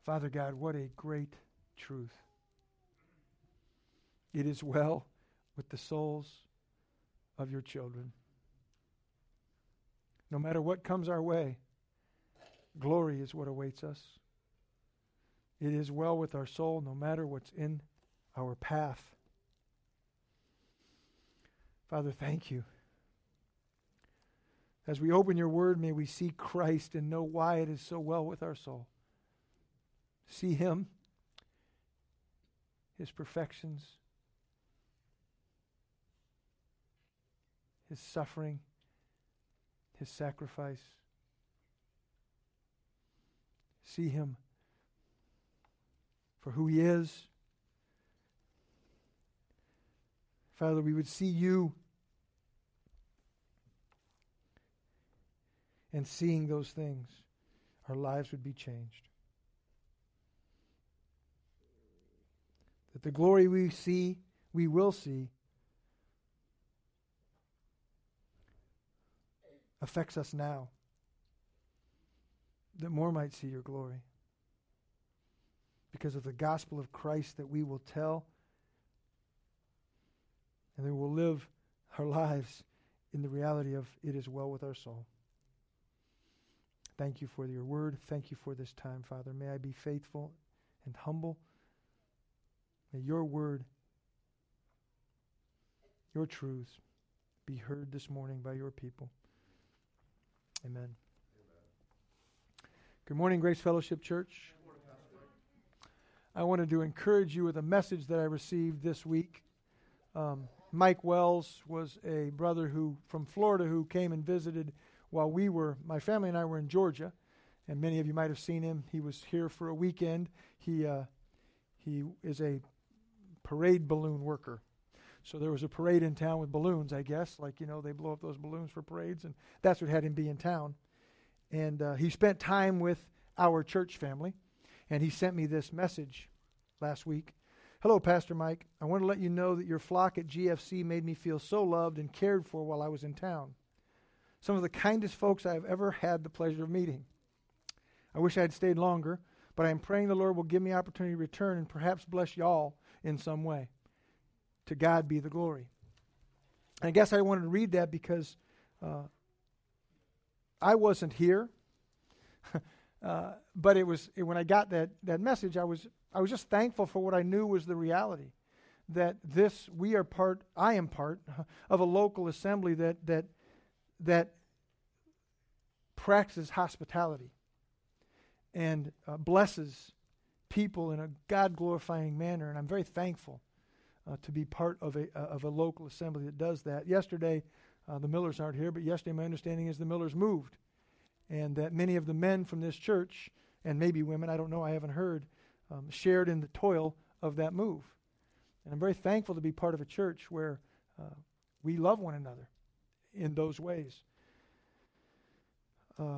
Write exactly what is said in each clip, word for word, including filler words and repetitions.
Father God, what a great truth. It is well with the souls of your children. No matter what comes our way, glory is what awaits us. It is well with our soul no matter what's in our path. Father, thank you. As we open your word, may we see Christ and know why it is so well with our soul. See him, his perfections, his suffering, his sacrifice. See him for who he is. Father, we would see you, and seeing those things, our lives would be changed. That the glory we see, we will see, affects us now. That more might see your glory. Because of the gospel of Christ that we will tell, and then we'll live our lives in the reality of it is well with our soul. Thank you for your word. Thank you for this time, Father. May I be faithful and humble. May your word, your truths, be heard this morning by your people. Amen. Amen. Good morning, Grace Fellowship Church. Good morning, Pastor. I wanted to encourage you with a message that I received this week. Um, Mike Wells was a brother who from Florida who came and visited while we were, my family and I were in Georgia, and many of you might have seen him. He was here for a weekend. He uh, he is a parade balloon worker. So there was a parade in town with balloons, I guess. Like, you know, they blow up those balloons for parades, and that's what had him be in town. And uh, he spent time with our church family, and he sent me this message last week. Hello, Pastor Mike. I want to let you know that your flock at G F C made me feel so loved and cared for while I was in town. Some of the kindest folks I have ever had the pleasure of meeting. I wish I had stayed longer, but I am praying the Lord will give me opportunity to return and perhaps bless y'all in some way. To God be the glory. And I guess I wanted to read that because uh, I wasn't here, uh, but it was it, when I got that that message, I was I was just thankful for what I knew was the reality, that this we are part, I am part of a local assembly that that that practices hospitality and uh, blesses people in a God-glorifying manner, and I'm very thankful uh, to be part of a uh, of a local assembly that does that. Yesterday, uh, the Millers aren't here, but yesterday my understanding is the Millers moved, and that many of the men from this church, and maybe women, I don't know, I haven't heard, um, shared in the toil of that move. And I'm very thankful to be part of a church where uh, we love one another in those ways. Uh,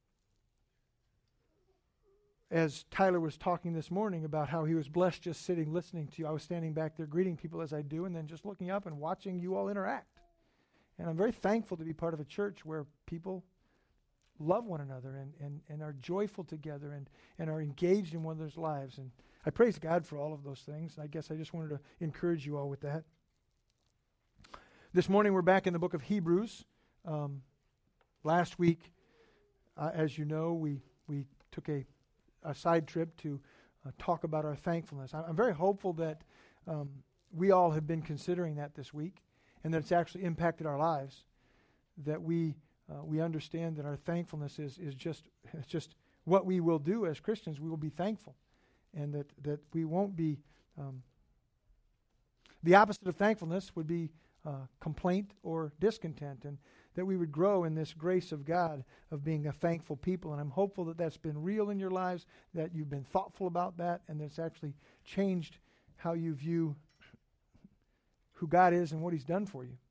as Tyler was talking this morning about how he was blessed just sitting listening to you, I was standing back there greeting people as I do, and then just looking up and watching you all interact. And I'm very thankful to be part of a church where people love one another and, and, and are joyful together and, and are engaged in one another's lives. And I praise God for all of those things. I guess I just wanted to encourage you all with that. This morning we're back in the book of Hebrews. Um, last week, uh, as you know, we we took a, a side trip to uh, talk about our thankfulness. I, I'm very hopeful that um, we all have been considering that this week, and that it's actually impacted our lives. That we uh, we understand that our thankfulness is is just it's just what we will do as Christians. We will be thankful, and that that we won't be. Um, the opposite of thankfulness would be Uh, complaint or discontent, and that we would grow in this grace of God of being a thankful people. And I'm hopeful that that's been real in your lives, that you've been thoughtful about that, and that it's actually changed how you view who God is and what He's done for you.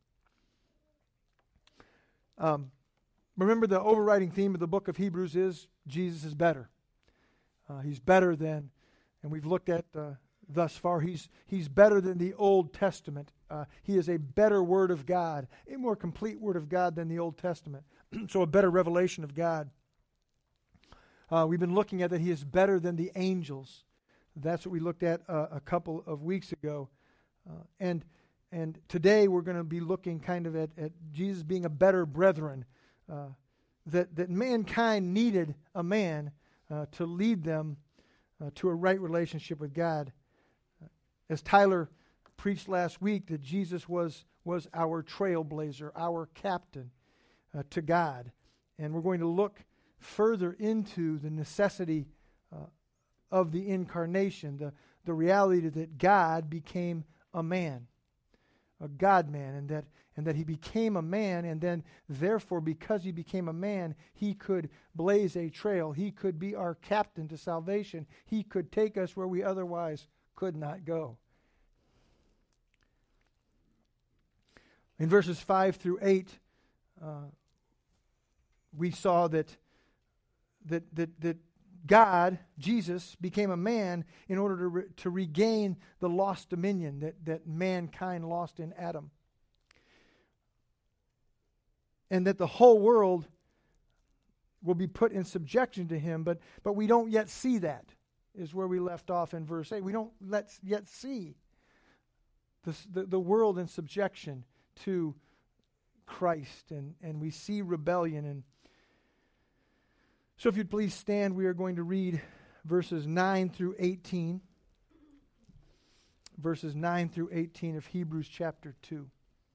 Um, remember, the overriding theme of the book of Hebrews is Jesus is better. Uh, he's better than, and we've looked at uh, thus far, he's he's better than the Old Testament. Uh, he is a better Word of God, a more complete Word of God than the Old Testament. So a better revelation of God. Uh, we've been looking at that he is better than the angels. That's what we looked at uh, a couple of weeks ago. Uh, and and today we're going to be looking kind of at, at Jesus being a better brethren. Uh, that, that mankind needed a man uh, to lead them uh, to a right relationship with God. Uh, as Tyler preached last week, that Jesus was, was our trailblazer, our captain uh, to God. And we're going to look further into the necessity uh, of the incarnation, the, the reality that God became a man, a God-man, and that and that he became a man, and then therefore because he became a man, he could blaze a trail. He could be our captain to salvation. He could take us where we otherwise could not go. In verses five through eight, uh, we saw that that that that God, Jesus, became a man in order to re- to regain the lost dominion that, that mankind lost in Adam. And that the whole world will be put in subjection to him, but, but we don't yet see that, is where we left off in verse eight. We don't let's yet see this, the, the world in subjection to Christ, and, and we see rebellion. And so if you'd please stand, we are going to read verses nine through eighteen. Verses nine through eighteen of Hebrews chapter two.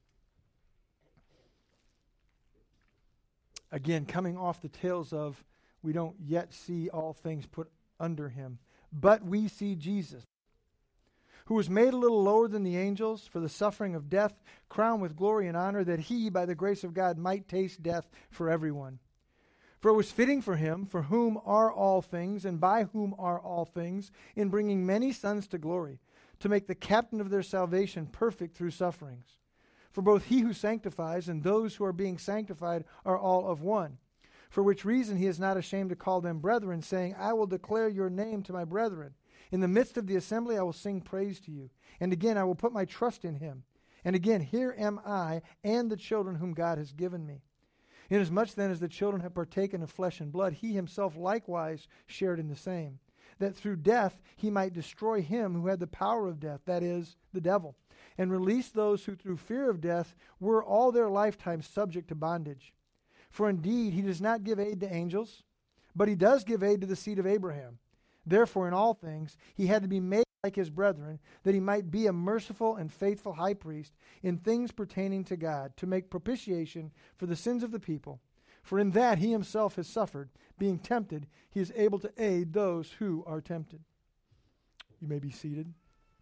Again, coming off the tails of, we don't yet see all things put under him, but we see Jesus, who was made a little lower than the angels for the suffering of death, crowned with glory and honor, that he, by the grace of God, might taste death for everyone. For it was fitting for him, for whom are all things, and by whom are all things, in bringing many sons to glory, to make the captain of their salvation perfect through sufferings. For both he who sanctifies and those who are being sanctified are all of one. For which reason he is not ashamed to call them brethren, saying, I will declare your name to my brethren. In the midst of the assembly I will sing praise to you. And again I will put my trust in him. And again, here am I and the children whom God has given me. Inasmuch then as the children have partaken of flesh and blood, he himself likewise shared in the same, that through death he might destroy him who had the power of death, that is, the devil, and release those who through fear of death were all their lifetime subject to bondage. For indeed he does not give aid to angels, but he does give aid to the seed of Abraham. Therefore in all things he had to be made like his brethren, that he might be a merciful and faithful high priest in things pertaining to God, to make propitiation for the sins of the people. For in that he himself has suffered, being tempted, he is able to aid those who are tempted. You may be seated.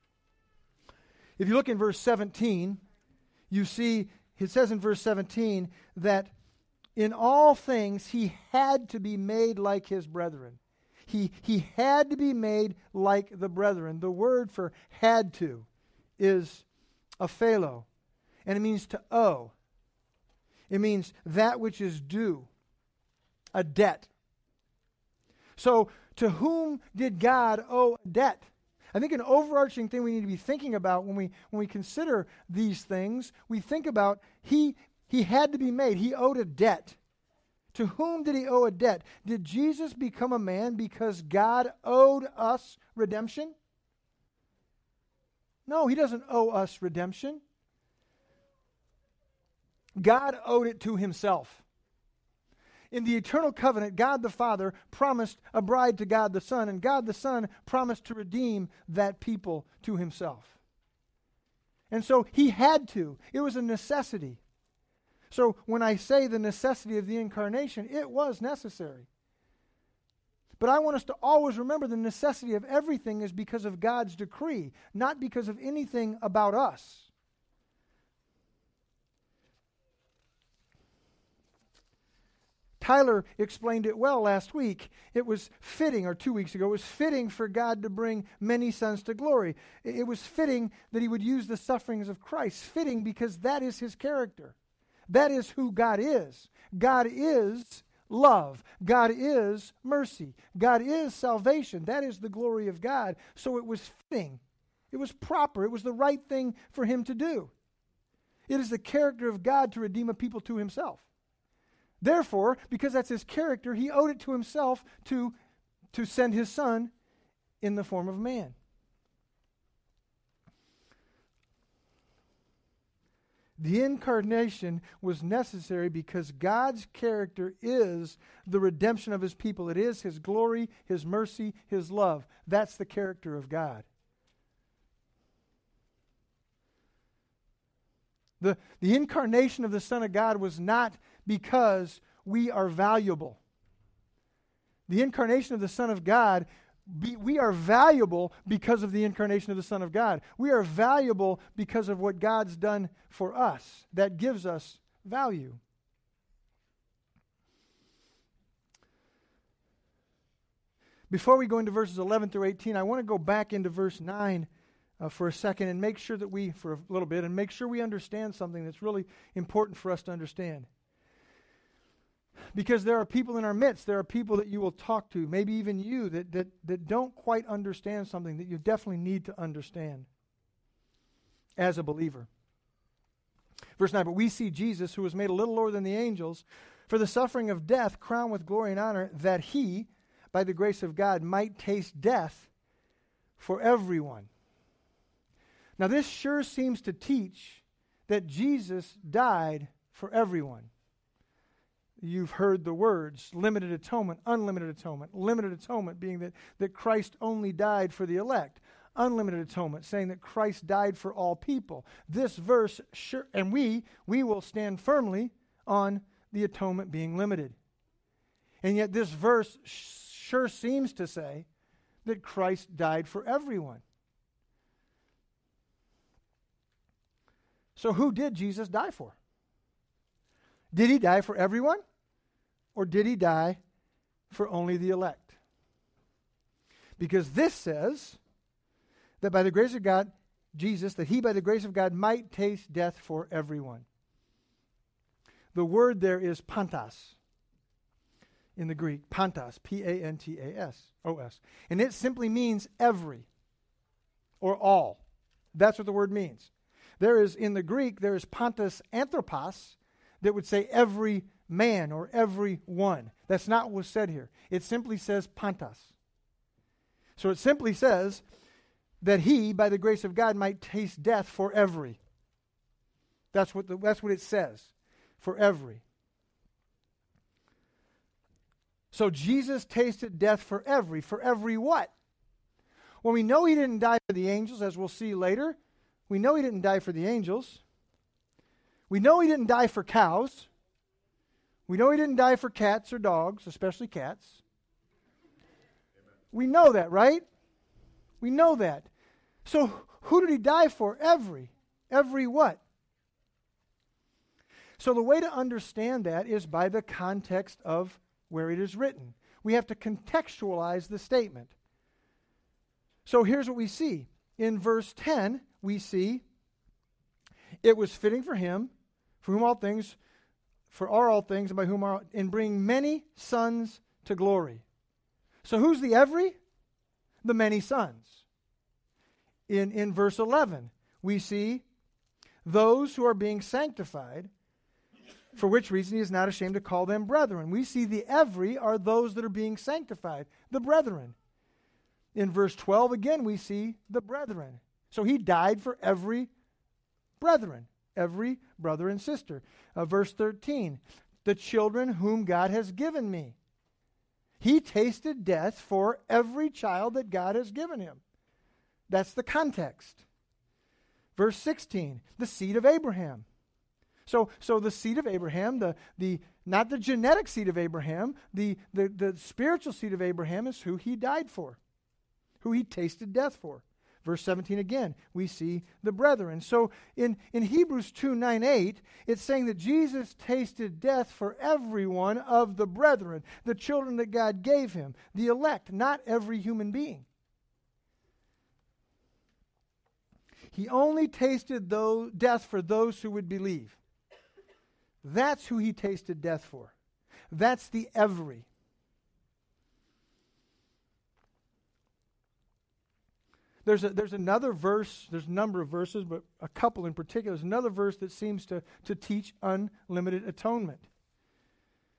If you look in verse seventeen, you see, it says in verse seventeen that in all things he had to be made like his brethren. He, he had to be made like the brethren. The word for had to is aphelo, and it means to owe. It means that which is due, a debt. So, to whom did God owe a debt? I think an overarching thing we need to be thinking about when we when we consider these things, we think about he he had to be made. He owed a debt. To whom did he owe a debt? Did Jesus become a man because God owed us redemption? No, he doesn't owe us redemption. God owed it to himself. In the eternal covenant, God the Father promised a bride to God the Son, and God the Son promised to redeem that people to himself. And so he had to. It was a necessity. So when I say the necessity of the incarnation, it was necessary. But I want us to always remember the necessity of everything is because of God's decree, not because of anything about us. Tyler explained it well last week. It was fitting, or two weeks ago, it was fitting for God to bring many sons to glory. It was fitting that he would use the sufferings of Christ. Fitting because that is his character. That is who God is. God is love. God is mercy. God is salvation. That is the glory of God. So it was fitting. It was proper. It was the right thing for him to do. It is the character of God to redeem a people to himself. Therefore, because that's his character, he owed it to himself to, to send his Son in the form of man. The incarnation was necessary because God's character is the redemption of his people. It is his glory, his mercy, his love. That's the character of God. The, the incarnation of the Son of God was not because we are valuable. The incarnation of the Son of God, be, we are valuable because of the incarnation of the Son of God. We are valuable because of what God's done for us. That gives us value. Before we go into verses eleven through eighteen, I want to go back into verse nine uh, for a second and make sure that we, for a little bit, and make sure we understand something that's really important for us to understand. Because there are people in our midst, there are people that you will talk to, maybe even you, that, that, that don't quite understand something that you definitely need to understand as a believer. Verse nine, but we see Jesus, who was made a little lower than the angels, for the suffering of death, crowned with glory and honor, that he, by the grace of God, might taste death for everyone. Now this sure seems to teach that Jesus died for everyone. You've heard the words, limited atonement, unlimited atonement. Limited atonement being that, that Christ only died for the elect. Unlimited atonement, saying that Christ died for all people. This verse, sure, and we, we will stand firmly on the atonement being limited. And yet this verse sure seems to say that Christ died for everyone. So who did Jesus die for? Did he die for everyone? Or did he die for only the elect? Because this says that by the grace of God, Jesus, that he by the grace of God might taste death for everyone. The word there is pantas in the Greek. Pantas, P A N T A S O S. And it simply means every or all. That's what the word means. There is, in the Greek, there is pantas anthropos, that would say every man or every one. That's not what was said here. It simply says pantas. So it simply says that he, by the grace of God, might taste death for every. That's what the, that's what it says. For every. So Jesus tasted death for every. For every what? Well, we know he didn't die for the angels, as we'll see later. We know he didn't die for the angels. We know he didn't die for cows. We know he didn't die for cats or dogs, especially cats. Amen. We know that, right? We know that. So who did he die for? Every. Every what? So the way to understand that is by the context of where it is written. We have to contextualize the statement. So here's what we see. In verse ten, we see, it was fitting for him, for whom all things, for are all things, and by whom are, and bring many sons to glory. So who's the every? The many sons. In, in verse eleven, we see those who are being sanctified, for which reason he is not ashamed to call them brethren. We see the every are those that are being sanctified, the brethren. In verse twelve, again, we see the brethren. So he died for every brethren, every brother and sister. Uh, verse thirteen, the children whom God has given me. He tasted death for every child that God has given him. That's the context. Verse sixteen, the seed of Abraham. So, so the seed of Abraham, the, the not the genetic seed of Abraham, the, the, the spiritual seed of Abraham is who he died for, who he tasted death for. Verse seventeen again, we see the brethren. So in, in Hebrews two, nine, eight, it's saying that Jesus tasted death for every one of the brethren, the children that God gave him, the elect, not every human being. He only tasted those, death for those who would believe. That's who he tasted death for. That's the every. There's a, there's another verse, there's a number of verses, but a couple in particular. There's another verse that seems to, to teach unlimited atonement.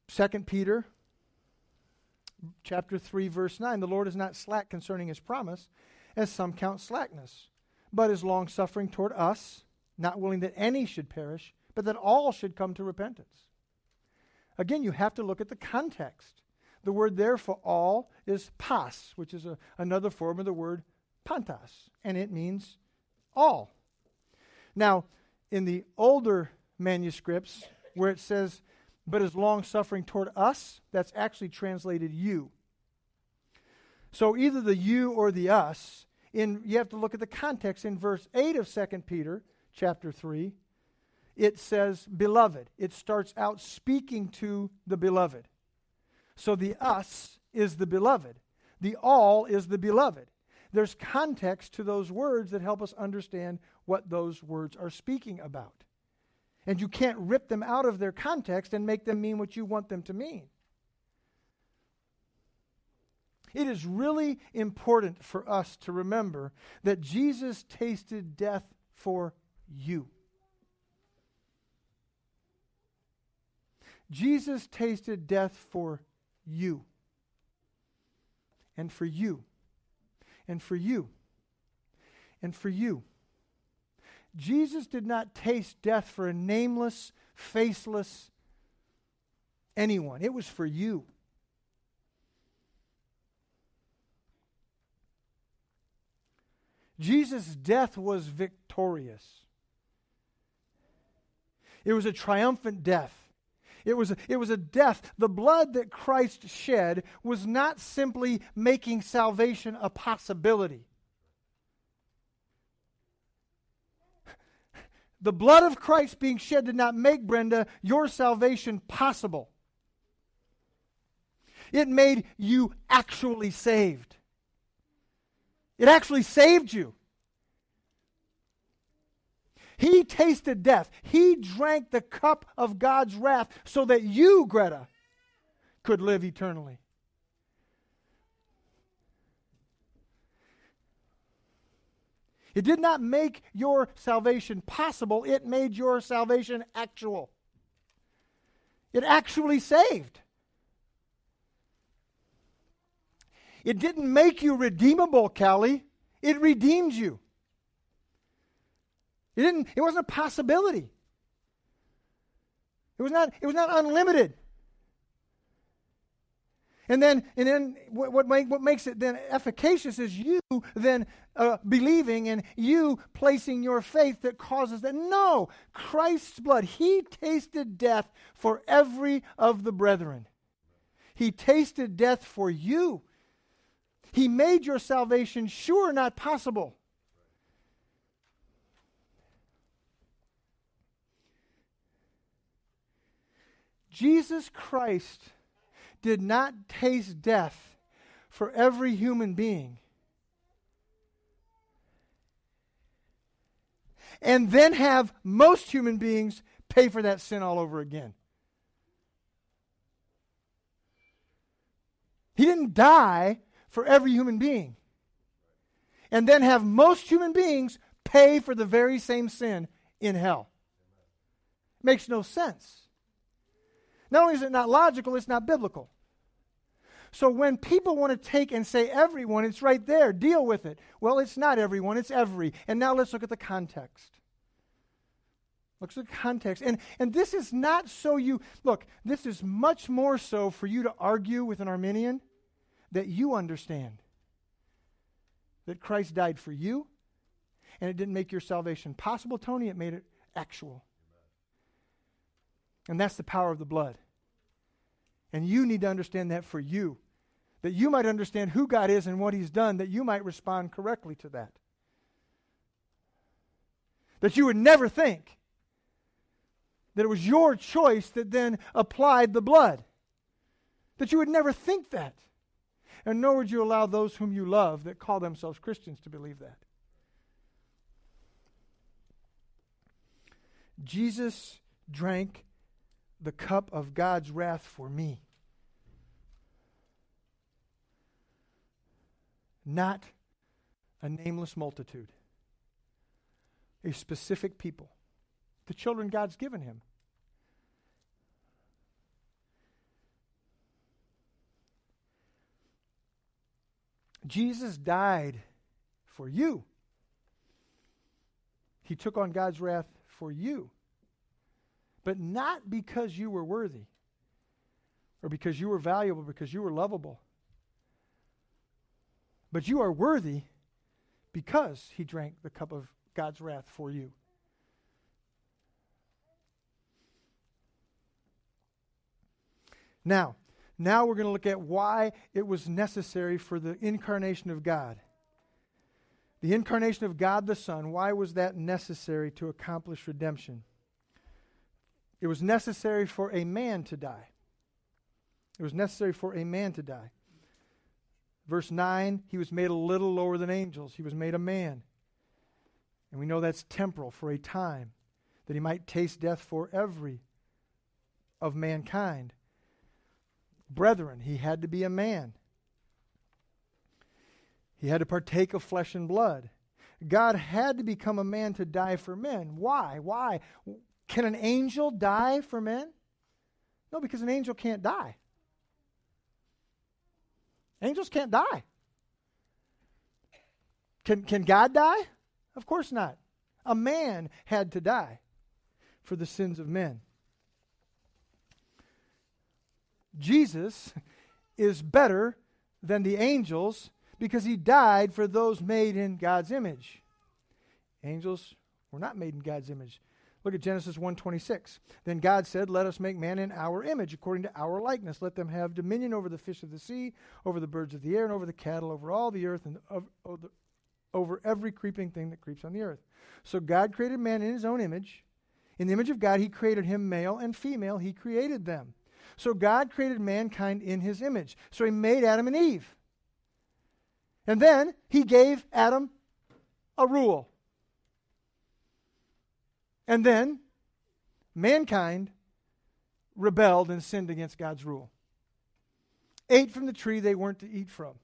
Second Peter chapter three, verse nine, the Lord is not slack concerning his promise, as some count slackness, but is long-suffering toward us, not willing that any should perish, but that all should come to repentance. Again, you have to look at the context. The word there for all is pas, which is a, another form of the word pantas, and it means all. Now, in the older manuscripts, where it says, but is long-suffering toward us, that's actually translated you. So either the you or the us, in, you have to look at the context. In verse eight of Second Peter chapter three, it says, beloved. It starts out speaking to the beloved. So the us is the beloved. The all is the beloved. There's context to those words that help us understand what those words are speaking about. And you can't rip them out of their context and make them mean what you want them to mean. It is really important for us to remember that Jesus tasted death for you. Jesus tasted death for you. And for you. And for you. And for you. Jesus did not taste death for a nameless, faceless anyone. It was for you. Jesus' death was victorious. It was a triumphant death. It was, a, it was a death. The blood that Christ shed was not simply making salvation a possibility. The blood of Christ being shed did not make, Brenda, your salvation possible. It made you actually saved. It actually saved you. He tasted death. He drank the cup of God's wrath so that you, Greta, could live eternally. It did not make your salvation possible. It made your salvation actual. It actually saved. It didn't make you redeemable, Callie. It redeemed you. It didn't. It wasn't a possibility. It was not. It was not unlimited. And then, and then, what what, make, what makes it then efficacious is you then uh, believing and you placing your faith that causes that. No, Christ's blood. He tasted death for every of the brethren. He tasted death for you. He made your salvation sure, not possible. Jesus Christ did not taste death for every human being and then have most human beings pay for that sin all over again. He didn't die for every human being and then have most human beings pay for the very same sin in hell. Makes no sense. Not only is it not logical, it's not biblical. So when people want to take and say everyone, it's right there, deal with it. Well, it's not everyone, it's every. And now let's look at the context. Look at the context. And, and this is not so you, look, this is much more so for you to argue with an Arminian that you understand that Christ died for you, and it didn't make your salvation possible, Tony, it made it actual. And that's the power of the blood. And you need to understand that for you. That you might understand who God is and what He's done, that you might respond correctly to that. That you would never think that it was your choice that then applied the blood. That you would never think that. And nor would you allow those whom you love that call themselves Christians to believe that. Jesus drank the cup of God's wrath for me. Not a nameless multitude. A specific people. The children God's given him. Jesus died for you. He took on God's wrath for you. But not because you were worthy or because you were valuable, because you were lovable. But you are worthy because he drank the cup of God's wrath for you. Now, now we're going to look at why it was necessary for the incarnation of God. The incarnation of God the Son, why was that necessary to accomplish redemption? It was necessary for a man to die. It was necessary for a man to die. Verse nine, he was made a little lower than angels. He was made a man. And we know that's temporal, for a time, that he might taste death for every of mankind. Brethren, he had to be a man. He had to partake of flesh and blood. God had to become a man to die for men. Why? Why? Can an angel die for men? No, because an angel can't die. Angels can't die. Can, can God die? Of course not. A man had to die for the sins of men. Jesus is better than the angels because he died for those made in God's image. Angels were not made in God's image. Look at Genesis one twenty-six. Then God said, let us make man in our image, according to our likeness. Let them have dominion over the fish of the sea, over the birds of the air, and over the cattle, over all the earth, and over, over, over every creeping thing that creeps on the earth. So God created man in his own image. In the image of God, he created him male and female. He created them. So God created mankind in his image. So he made Adam and Eve. And then he gave Adam a rule. And then mankind rebelled and sinned against God's rule. Ate from the tree they weren't to eat from.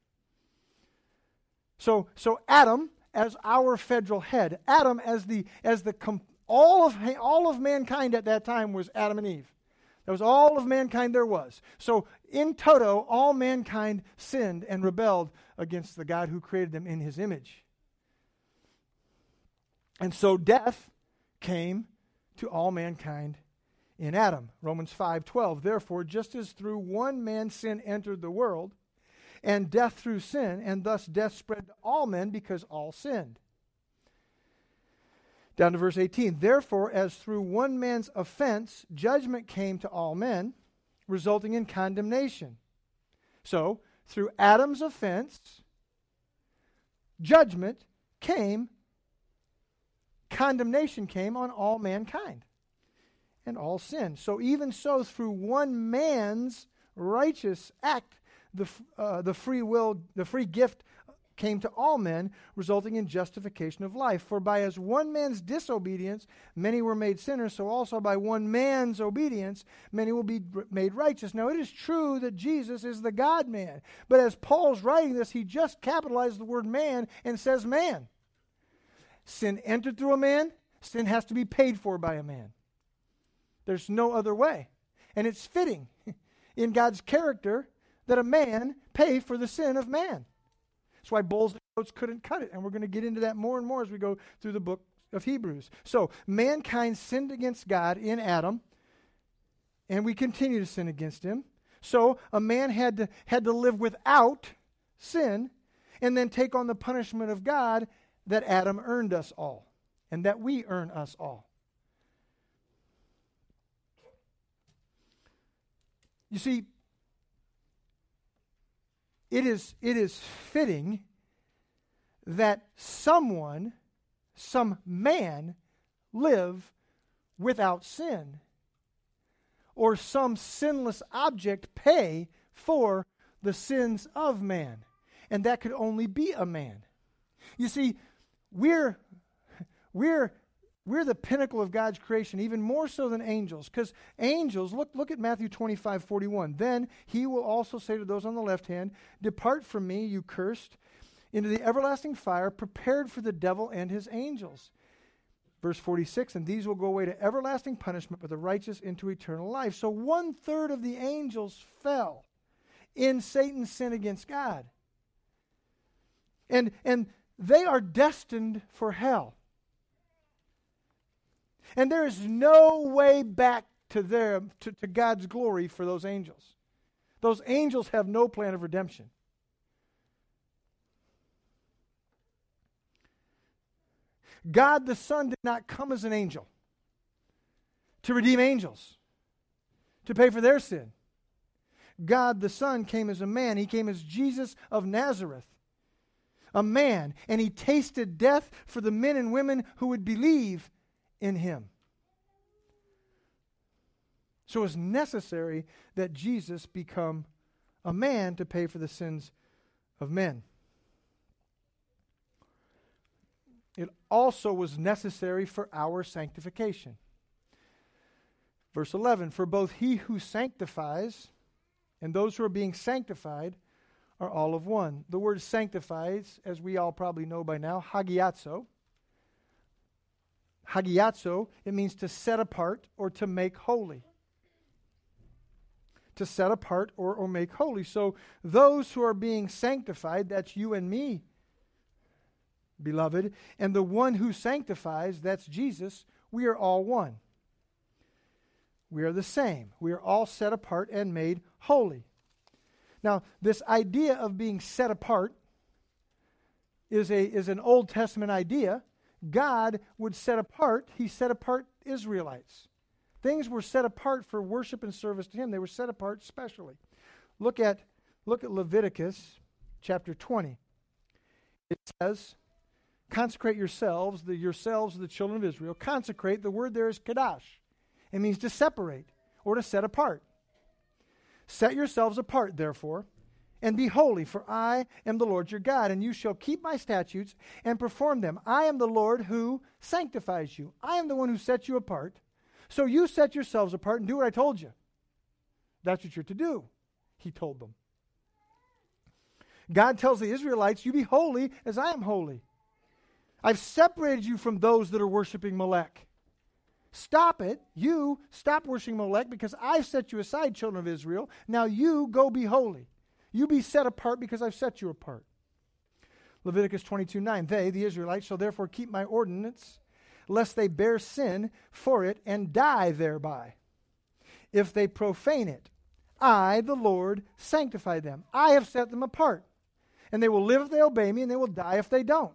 So, so Adam as our federal head, Adam as the as the com- all of all of mankind at that time was Adam and Eve. That was all of mankind there was. So in toto, all mankind sinned and rebelled against the God who created them in his image. And so death came to all mankind in Adam. Romans five twelve. Therefore, just as through one man sin entered the world, and death through sin, and thus death spread to all men because all sinned. Down to verse eighteen. Therefore, as through one man's offense, judgment came to all men, resulting in condemnation. So, through Adam's offense, judgment came, condemnation came on all mankind and all sin. So even so, through one man's righteous act, the uh, the free will, the free gift came to all men, resulting in justification of life. For by as one man's disobedience, many were made sinners, so also by one man's obedience, many will be r- made righteous. Now it is true that Jesus is the God-man, but as Paul's writing this, he just capitalized the word man and says man. Sin entered through a man, sin has to be paid for by a man. There's no other way. And it's fitting in God's character that a man pay for the sin of man. That's why bulls and goats couldn't cut it. And we're going to get into that more and more as we go through the book of Hebrews. So, mankind sinned against God in Adam, and we continue to sin against him. So, a man had to, had to live without sin and then take on the punishment of God that Adam earned us all and that we earn us all. You see, It is, it is fitting that someone, some man, live without sin, or some sinless object pay for the sins of man. And that could only be a man. You see, we're, we're, we're the pinnacle of God's creation, even more so than angels. Because angels, look, look at Matthew twenty-five forty-one. Then he will also say to those on the left hand, depart from me, you cursed, into the everlasting fire prepared for the devil and his angels. Verse forty-six, and these will go away to everlasting punishment, but the righteous into eternal life. So one third of the angels fell in Satan's sin against God. And, and they are destined for hell. And there is no way back to them, to, to God's glory for those angels. Those angels have no plan of redemption. God the Son did not come as an angel to redeem angels, to pay for their sin. God the Son came as a man. He came as Jesus of Nazareth, a man, and he tasted death for the men and women who would believe in him. So it's necessary that Jesus become a man to pay for the sins of men. It also was necessary for our sanctification. Verse eleven, for both he who sanctifies and those who are being sanctified are all of one. The word sanctifies, as we all probably know by now, hagiazo. Hagiazo, it means to set apart or to make holy. To set apart or, or make holy. So those who are being sanctified, that's you and me, beloved, and the one who sanctifies, that's Jesus, we are all one. We are the same. We are all set apart and made holy. Now, this idea of being set apart is a is an Old Testament idea. God would set apart, he set apart Israelites. Things were set apart for worship and service to him. They were set apart specially. Look at look at Leviticus chapter twenty. It says, consecrate yourselves, the yourselves, the children of Israel. Consecrate, the word there is kadash. It means to separate or to set apart. Set yourselves apart, therefore, and be holy, for I am the Lord your God, and you shall keep my statutes and perform them. I am the Lord who sanctifies you. I am the one who sets you apart. So you set yourselves apart and do what I told you. That's what you're to do, he told them. God tells the Israelites, you be holy as I am holy. I've separated you from those that are worshiping Molech. Stop it. You stop worshiping Molech because I've set you aside, children of Israel. Now you go be holy. You be set apart because I've set you apart. Leviticus twenty-two nine. They, the Israelites, shall therefore keep my ordinance, lest they bear sin for it and die thereby. If they profane it, I, the Lord, sanctify them. I have set them apart. And they will live if they obey me, and they will die if they don't.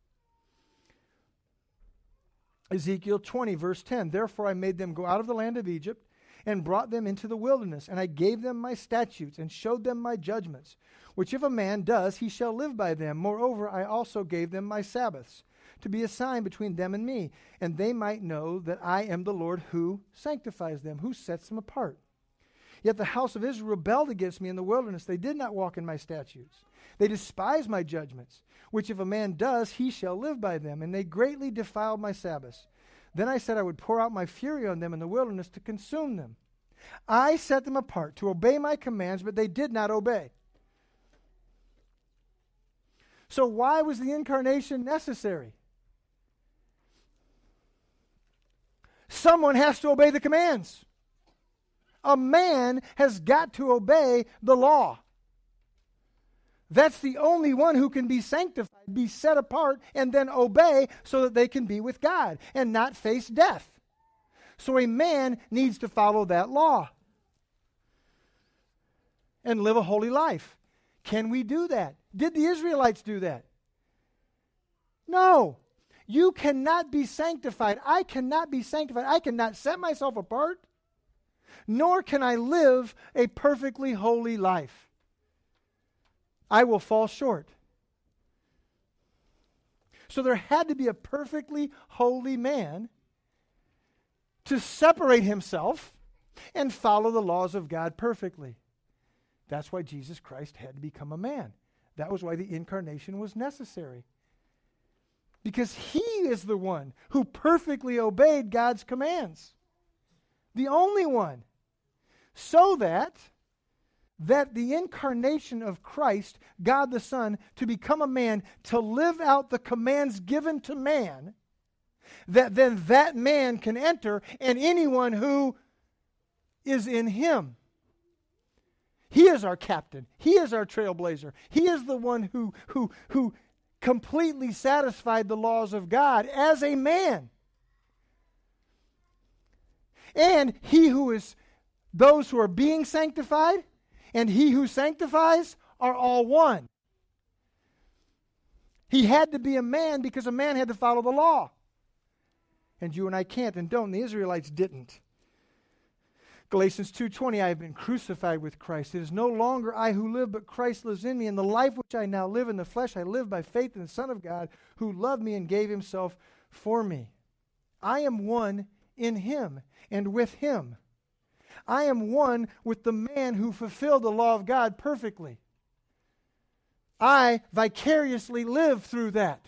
Ezekiel twenty, verse ten. Therefore I made them go out of the land of Egypt and brought them into the wilderness. And I gave them my statutes and showed them my judgments, which if a man does, he shall live by them. Moreover, I also gave them my Sabbaths, to be a sign between them and me, and they might know that I am the Lord who sanctifies them, who sets them apart. Yet the house of Israel rebelled against me in the wilderness. They did not walk in my statutes. They despised my judgments, which if a man does, he shall live by them. And they greatly defiled my Sabbaths. Then I said I would pour out my fury on them in the wilderness to consume them. I set them apart to obey my commands, but they did not obey. So why was the incarnation necessary? Someone has to obey the commands. A man has got to obey the law. That's the only one who can be sanctified, be set apart, and then obey so that they can be with God and not face death. So a man needs to follow that law and live a holy life. Can we do that? Did the Israelites do that? No. You cannot be sanctified. I cannot be sanctified. I cannot set myself apart, nor can I live a perfectly holy life. I will fall short. So there had to be a perfectly holy man to separate himself and follow the laws of God perfectly. That's why Jesus Christ had to become a man. That was why the incarnation was necessary. Because he is the one who perfectly obeyed God's commands. The only one. So that that the incarnation of Christ, God the Son, to become a man, to live out the commands given to man, that then that man can enter, and anyone who is in him. He is our captain. He is our trailblazer. He is the one who, who, who completely satisfied the laws of God as a man. And he who is, those who are being sanctified and he who sanctifies are all one. He had to be a man because a man had to follow the law. And you and I can't and don't. The Israelites didn't. Galatians two twenty, I have been crucified with Christ. It is no longer I who live, but Christ lives in me. And the life which I now live in the flesh, I live by faith in the Son of God, who loved me and gave himself for me. I am one in him and with him. I am one with the man who fulfilled the law of God perfectly. I vicariously live through that.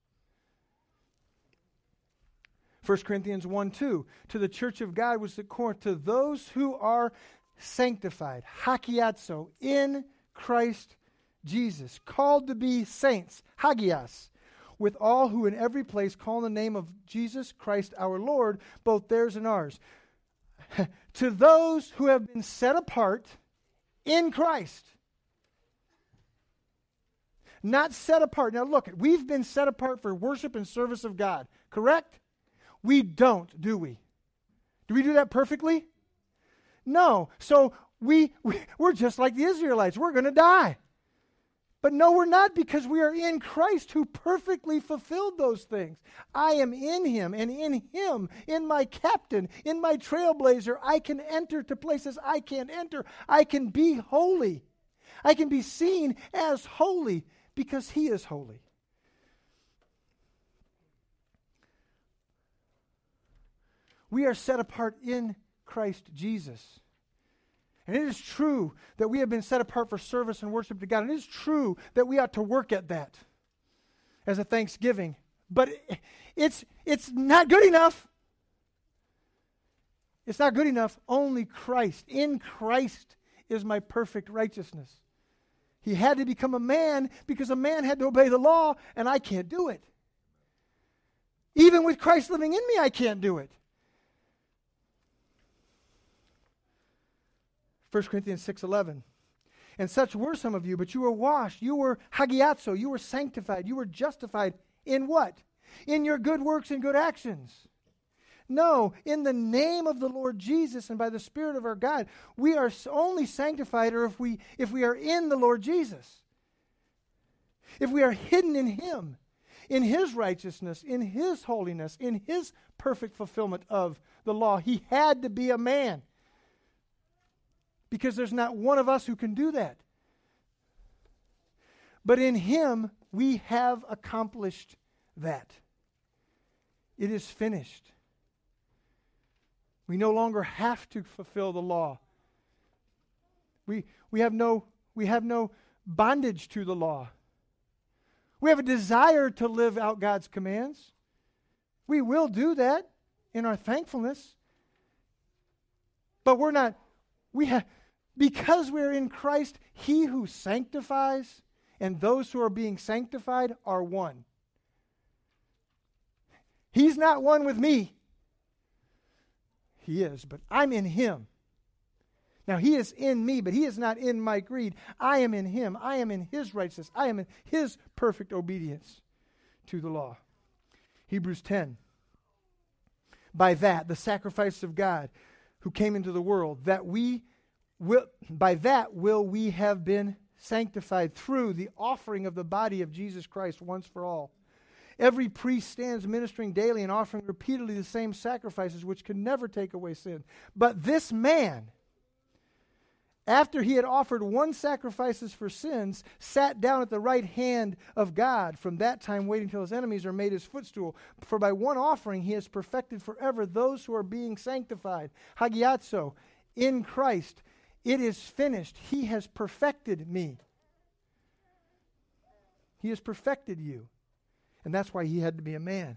First Corinthians one two, to the church of God was the Corinth, to those who are sanctified, hagiazo, in Christ Jesus, called to be saints, hagias, with all who in every place call on the name of Jesus Christ our Lord, both theirs and ours. To those who have been set apart in Christ. Not set apart. Now look, we've been set apart for worship and service of God, correct? We don't, do we? Do we do that perfectly? No. So we, we, we're just like the Israelites. We're going to die. But no, we're not, because we are in Christ who perfectly fulfilled those things. I am in him, and in him, in my captain, in my trailblazer, I can enter to places I can't enter. I can be holy. I can be seen as holy because he is holy. We are set apart in Christ Jesus. And it is true that we have been set apart for service and worship to God. And it is true that we ought to work at that as a thanksgiving. But it's, it's not good enough. It's not good enough. Only Christ. In Christ is my perfect righteousness. He had to become a man because a man had to obey the law, and I can't do it. Even with Christ living in me, I can't do it. First Corinthians six eleven. And such were some of you, but you were washed, you were hagiazo, you were sanctified, you were justified in what? In your good works and good actions. No, in the name of the Lord Jesus and by the Spirit of our God. We are only sanctified or if we if we are in the Lord Jesus. If we are hidden in him, in his righteousness, in his holiness, in his perfect fulfillment of the law. He had to be a man. Because there's not one of us who can do that. But in him, we have accomplished that. It is finished. We no longer have to fulfill the law. We, we, have no, we have no bondage to the law. We have a desire to live out God's commands. We will do that in our thankfulness. But we're not, we have... Because we're in Christ, he who sanctifies and those who are being sanctified are one. He's not one with me. He is, but I'm in him. Now he is in me, but he is not in my greed. I am in him. I am in his righteousness. I am in his perfect obedience to the law. Hebrews ten. By that, the sacrifice of God who came into the world, that we Will, by that will we have been sanctified through the offering of the body of Jesus Christ once for all. Every priest stands ministering daily and offering repeatedly the same sacrifices which can never take away sin. But this man, after he had offered one sacrifices for sins, sat down at the right hand of God, from that time waiting till his enemies are made his footstool. For by one offering he has perfected forever those who are being sanctified. Hagiazo, in Christ. It is finished. He has perfected me. He has perfected you. And that's why he had to be a man.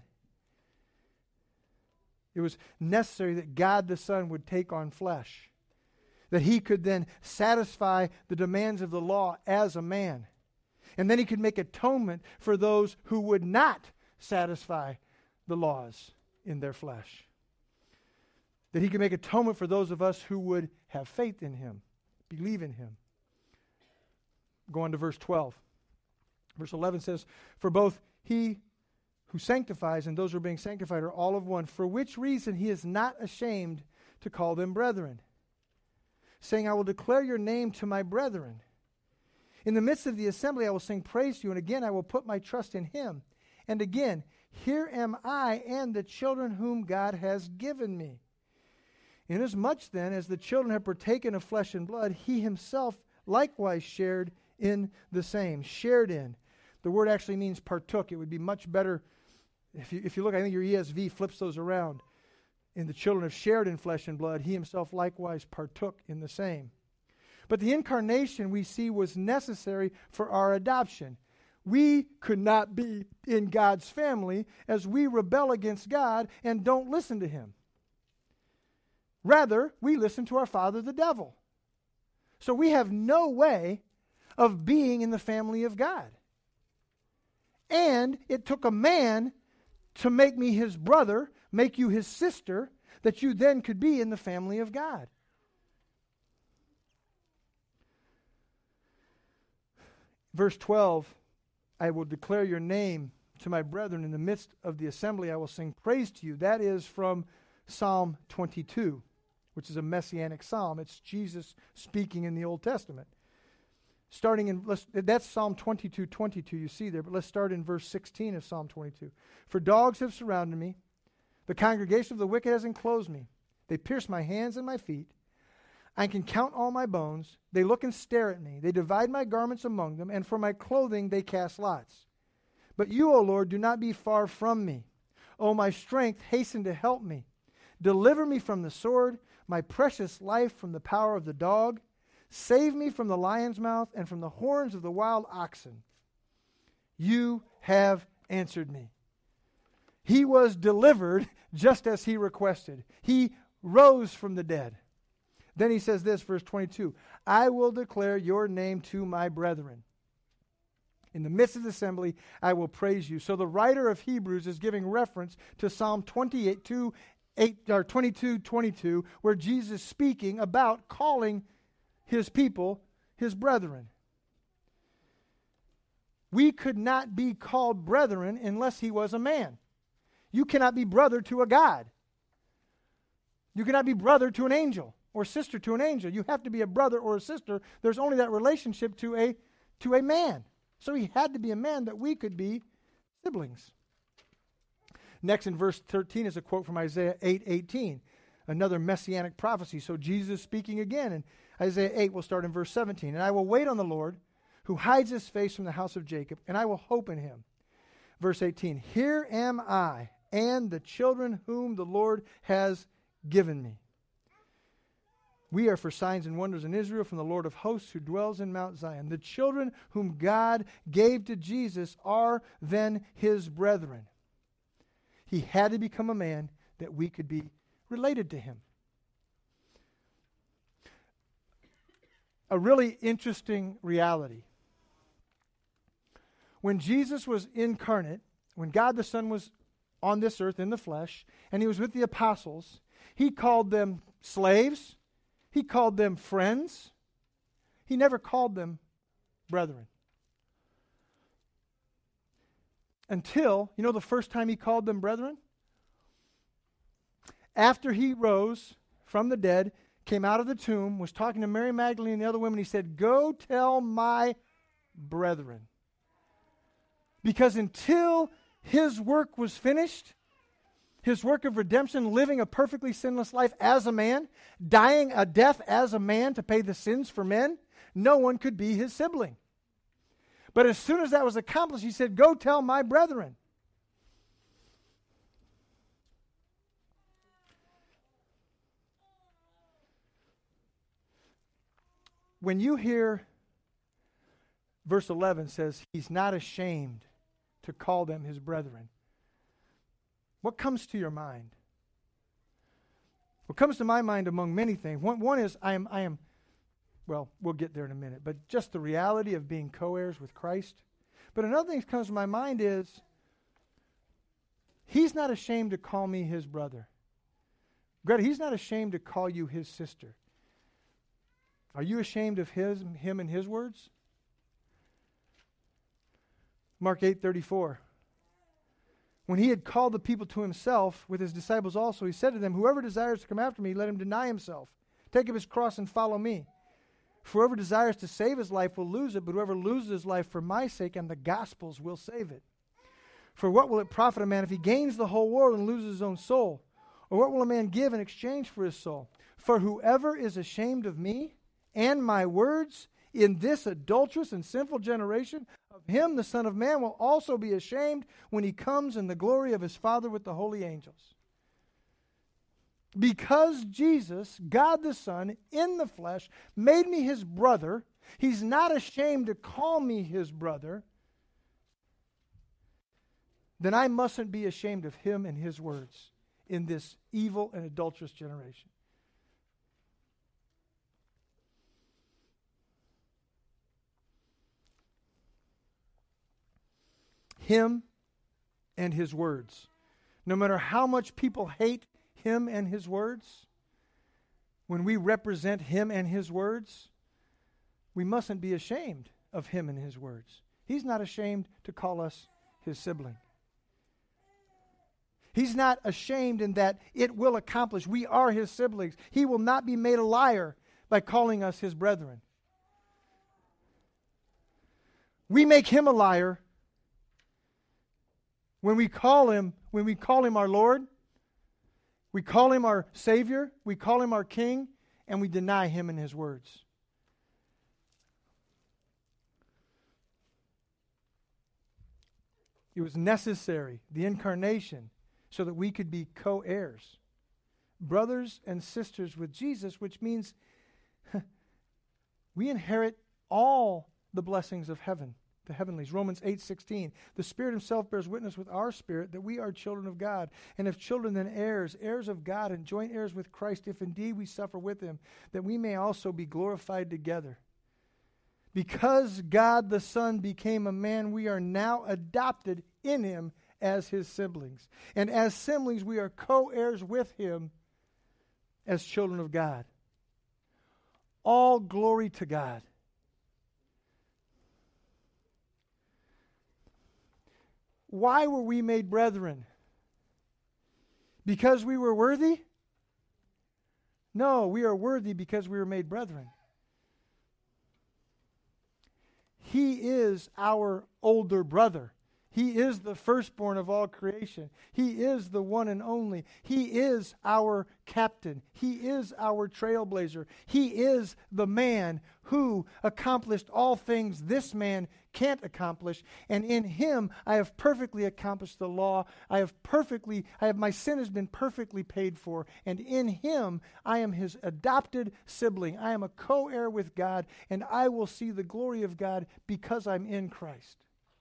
It was necessary that God the Son would take on flesh, that he could then satisfy the demands of the law as a man. And then he could make atonement for those who would not satisfy the laws in their flesh. That he could make atonement for those of us who would have faith in him, believe in him. Go on to verse twelve. Verse eleven says, for both he who sanctifies and those who are being sanctified are all of one, for which reason he is not ashamed to call them brethren, saying, I will declare your name to my brethren. In the midst of the assembly I will sing praise to you, and again I will put my trust in him. And again, here am I and the children whom God has given me. Inasmuch then as the children have partaken of flesh and blood, he himself likewise shared in the same. Shared in. The word actually means partook. It would be much better if you if you look, I think your E S V flips those around. And the children have shared in flesh and blood. He himself likewise partook in the same. But the incarnation, we see, was necessary for our adoption. We could not be in God's family as we rebel against God and don't listen to him. Rather, we listen to our father, the devil. So we have no way of being in the family of God. And it took a man to make me his brother, make you his sister, that you then could be in the family of God. Verse twelve, I will declare your name to my brethren. In the midst of the assembly I will sing praise to you. That is from Psalm twenty-two, which is a messianic psalm. It's Jesus speaking in the Old Testament. Starting in, let's, that's Psalm twenty-two, twenty-two you see there, but let's start in verse sixteen of Psalm twenty-two. For dogs have surrounded me, the congregation of the wicked has enclosed me. They pierce my hands and my feet. I can count all my bones. They look and stare at me. They divide my garments among them, and for my clothing they cast lots. But you, O Lord, do not be far from me. O my strength, hasten to help me. Deliver me from the sword, my precious life from the power of the dog. Save me from the lion's mouth and from the horns of the wild oxen. You have answered me. He was delivered just as he requested. He rose from the dead. Then he says this, verse twenty-two, I will declare your name to my brethren. In the midst of the assembly, I will praise you. So the writer of Hebrews is giving reference to Psalm twenty-eight, two, eight, or twenty-two, twenty-two, where Jesus is speaking about calling his people his brethren. We could not be called brethren unless he was a man. You cannot be brother to a God. You cannot be brother to an angel or sister to an angel. You have to be a brother or a sister. There's only that relationship to a to a man. So he had to be a man that we could be siblings. Next in verse thirteen is a quote from Isaiah eight eighteen, another messianic prophecy. So Jesus speaking again in Isaiah eight, we'll start in verse seventeen. And I will wait on the Lord, who hides his face from the house of Jacob, and I will hope in him. Verse eighteen, here am I and the children whom the Lord has given me. We are for signs and wonders in Israel from the Lord of hosts who dwells in Mount Zion. The children whom God gave to Jesus are then his brethren. He had to become a man that we could be related to him. A really interesting reality. When Jesus was incarnate, when God the Son was on this earth in the flesh, and he was with the apostles, he called them slaves. He called them friends. He never called them brethren. Until, you know the first time he called them brethren? After he rose from the dead, came out of the tomb, was talking to Mary Magdalene and the other women, he said, go tell my brethren. Because until his work was finished, his work of redemption, living a perfectly sinless life as a man, dying a death as a man to pay the sins for men, no one could be his sibling. But as soon as that was accomplished, he said, go tell my brethren. When you hear verse eleven says, he's not ashamed to call them his brethren, what comes to your mind? What comes to my mind among many things, one, one is I am, I am, well, we'll get there in a minute, but just the reality of being co-heirs with Christ. But another thing that comes to my mind is he's not ashamed to call me his brother. Greta, he's not ashamed to call you his sister. Are you ashamed of his, him and his words? Mark eight thirty-four. When he had called the people to himself with his disciples also, he said to them, whoever desires to come after me, let him deny himself. Take up his cross and follow me. For whoever desires to save his life will lose it, but whoever loses his life for my sake and the gospel's will save it. For what will it profit a man if he gains the whole world and loses his own soul? Or what will a man give in exchange for his soul? For whoever is ashamed of me and my words in this adulterous and sinful generation, of him the Son of Man will also be ashamed when he comes in the glory of his Father with the holy angels. Because Jesus, God the Son, in the flesh, made me his brother, he's not ashamed to call me his brother, then I mustn't be ashamed of him and his words in this evil and adulterous generation. Him and his words. No matter how much people hate him and his words, when we represent him and his words, we mustn't be ashamed of him and his words. He's not ashamed to call us his sibling. He's not ashamed in that it will accomplish. We are his siblings. He will not be made a liar by calling us his brethren. We make him a liar when we call him, when we call him our Lord, we call him our Savior, we call him our King, and we deny him and his words. It was necessary, the incarnation, so that we could be co-heirs, brothers and sisters with Jesus, which means we inherit all the blessings of heaven, the heavenlies. Romans eight sixteen. The Spirit himself bears witness with our spirit that we are children of God. And if children, then heirs, heirs of God, and joint heirs with Christ, if indeed we suffer with him, that we may also be glorified together. Because God the Son became a man, we are now adopted in him as his siblings. And as siblings, we are co-heirs with him as children of God. All glory to God. Why were we made brethren? Because we were worthy? No, we are worthy because we were made brethren. He is our older brother. He is the firstborn of all creation. He is the one and only. He is our captain. He is our trailblazer. He is the man who accomplished all things this man can't accomplish. And in him I have perfectly accomplished the law. I have perfectly, I have, my sin has been perfectly paid for. And in him I am his adopted sibling. I am a co-heir with God, and I will see the glory of God because I'm in Christ.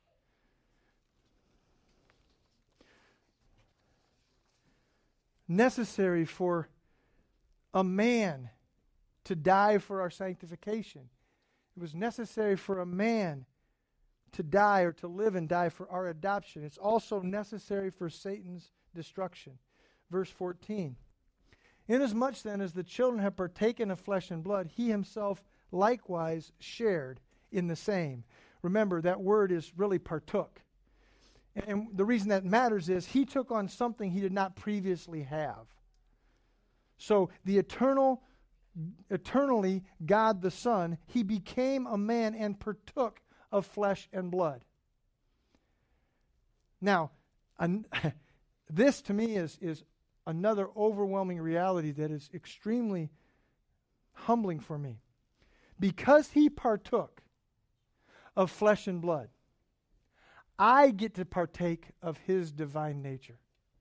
Necessary for a man to die for our sanctification. It was necessary for a man to die or to live and die for our adoption. It's also necessary for Satan's destruction. Verse fourteen. Inasmuch then as the children have partaken of flesh and blood, he himself likewise shared in the same. Remember, that word is really partook. And the reason that matters is he took on something he did not previously have. So the eternal, eternally God the Son, he became a man and partook of flesh and blood. Now, an, this to me is, is another overwhelming reality that is extremely humbling for me. Because he partook of flesh and blood, I get to partake of his divine nature.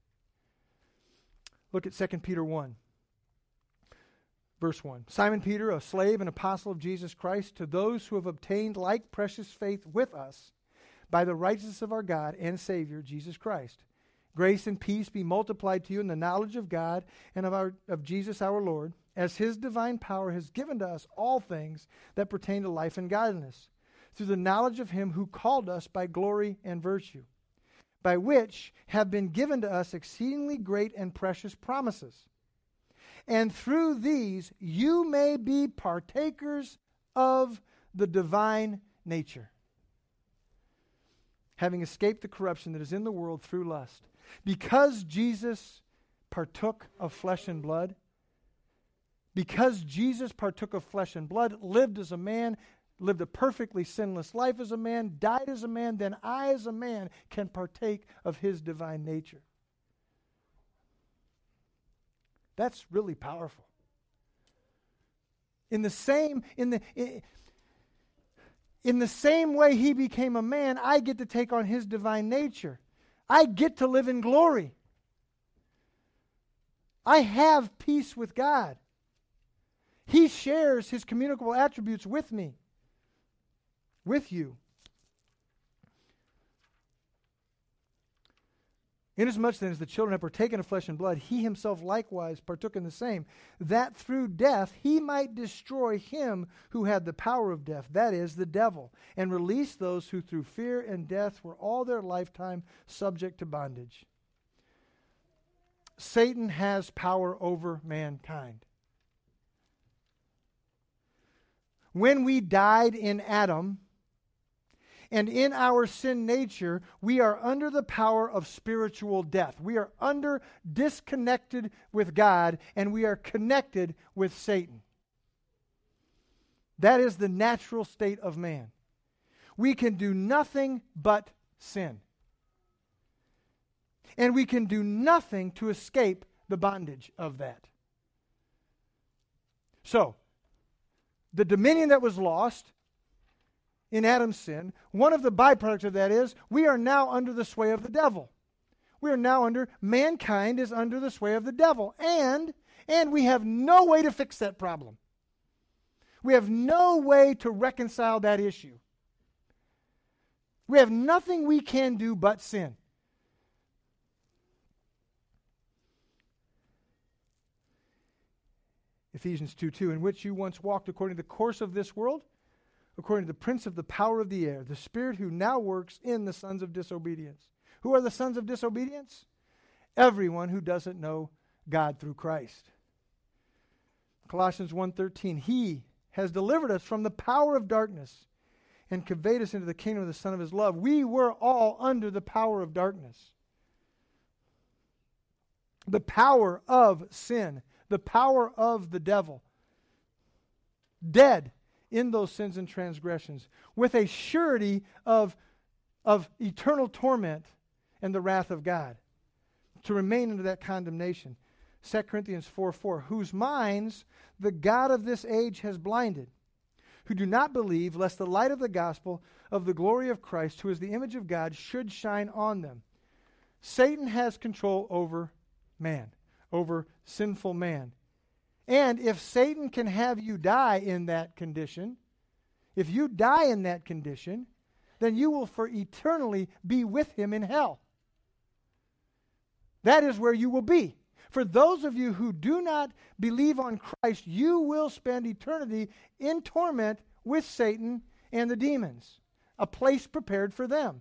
Look at Second Peter one, verse one. Simon Peter, a slave and apostle of Jesus Christ, to those who have obtained like precious faith with us by the righteousness of our God and Savior, Jesus Christ. Grace and peace be multiplied to you in the knowledge of God and of, our, of Jesus our Lord, as his divine power has given to us all things that pertain to life and godliness, through the knowledge of him who called us by glory and virtue, by which have been given to us exceedingly great and precious promises. And through these you may be partakers of the divine nature, having escaped the corruption that is in the world through lust. Because Jesus partook of flesh and blood, because Jesus partook of flesh and blood, lived as a man, lived a perfectly sinless life as a man, died as a man, then I as a man can partake of his divine nature. That's really powerful. In the same, in the in, in the same way he became a man, I get to take on his divine nature. I get to live in glory. I have peace with God. He shares his communicable attributes with me, with you. Inasmuch then as the children have partaken of flesh and blood, he himself likewise partook in the same, that through death he might destroy him who had the power of death, that is, the devil, and release those who through fear and death were all their lifetime subject to bondage. Satan has power over mankind. When we died in Adam, and in our sin nature, we are under the power of spiritual death. We are under disconnected with God, and we are connected with Satan. That is the natural state of man. We can do nothing but sin. And we can do nothing to escape the bondage of that. So, the dominion that was lost in Adam's sin, one of the byproducts of that is we are now under the sway of the devil. We are now under, mankind is under the sway of the devil. And, and we have no way to fix that problem. We have no way to reconcile that issue. We have nothing we can do but sin. Ephesians two two, in which you once walked according to the course of this world, according to the prince of the power of the air, the spirit who now works in the sons of disobedience. Who are the sons of disobedience? Everyone who doesn't know God through Christ. Colossians one thirteen, he has delivered us from the power of darkness and conveyed us into the kingdom of the Son of his love. We were all under the power of darkness. The power of sin, the power of the devil. Dead in those sins and transgressions, with a surety of, of eternal torment and the wrath of God, to remain under that condemnation. Second Corinthians four four, whose minds the God of this age has blinded, who do not believe, lest the light of the gospel of the glory of Christ, who is the image of God, should shine on them. Satan has control over man, over sinful man. And if Satan can have you die in that condition, if you die in that condition, then you will for eternally be with him in hell. That is where you will be. For those of you who do not believe on Christ, you will spend eternity in torment with Satan and the demons, a place prepared for them.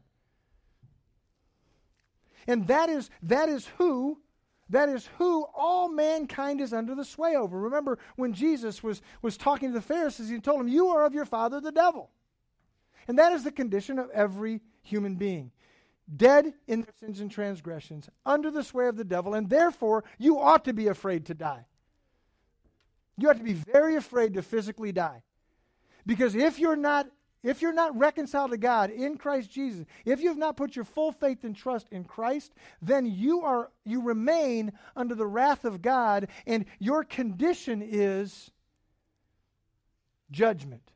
And that is, that is who That is who all mankind is under the sway over. Remember when Jesus was, was talking to the Pharisees, he told them, you are of your father the devil. And that is the condition of every human being. Dead in their sins and transgressions, under the sway of the devil, and therefore you ought to be afraid to die. You ought to be very afraid to physically die. Because if you're not If you're not reconciled to God in Christ Jesus, if you have not put your full faith and trust in Christ, then you are you remain under the wrath of God, and your condition is judgment.